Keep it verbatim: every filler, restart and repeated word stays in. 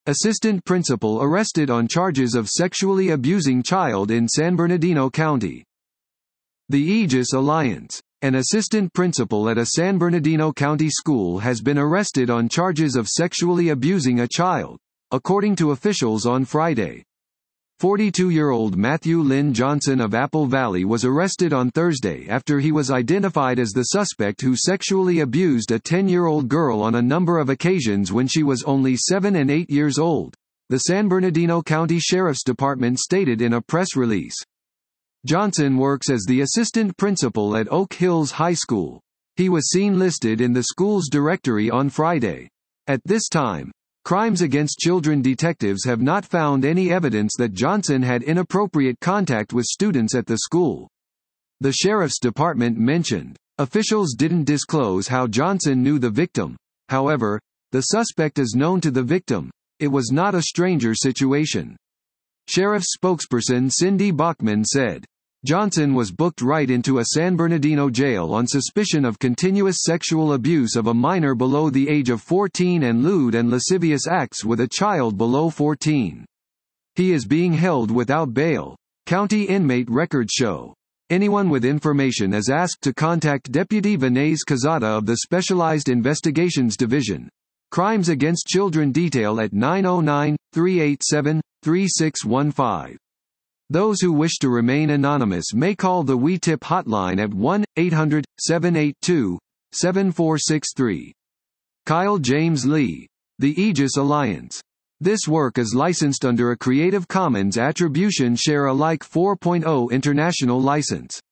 Assistant principal arrested on charges of sexually abusing child in San Bernardino County. The Aegis Alliance. An assistant principal at a San Bernardino County school has been arrested on charges of sexually abusing a child, according to officials on Friday. forty-two-year-old Matthew Lynn Johnson of Apple Valley was arrested on Thursday after he was identified as the suspect who sexually abused a ten-year-old girl on a number of occasions when she was only seven and eight years old, the San Bernardino County Sheriff's Department stated in a press release. Johnson works as the assistant principal at Oak Hills High School. He was seen listed in the school's directory on Friday. At this time, crimes against children detectives have not found any evidence that Johnson had inappropriate contact with students at the school. The sheriff's department mentioned, officials didn't disclose how Johnson knew the victim. However, the suspect is known to the victim. It was not a stranger situation. Sheriff's spokesperson Cindy Bachman said, Johnson was booked right into a San Bernardino jail on suspicion of continuous sexual abuse of a minor below the age of fourteen and lewd and lascivious acts with a child below fourteen. He is being held without bail, county inmate records show. Anyone with information is asked to contact Deputy Vinay Kazada of the Specialized Investigations Division, Crimes Against Children Detail at nine oh nine, three eight seven, three six one five. Those who wish to remain anonymous may call the We Tip hotline at one eight hundred, seven eight two, seven four six three. Kyle James Lee. The Aegis Alliance. This work is licensed under a Creative Commons Attribution Share Alike four point oh international license.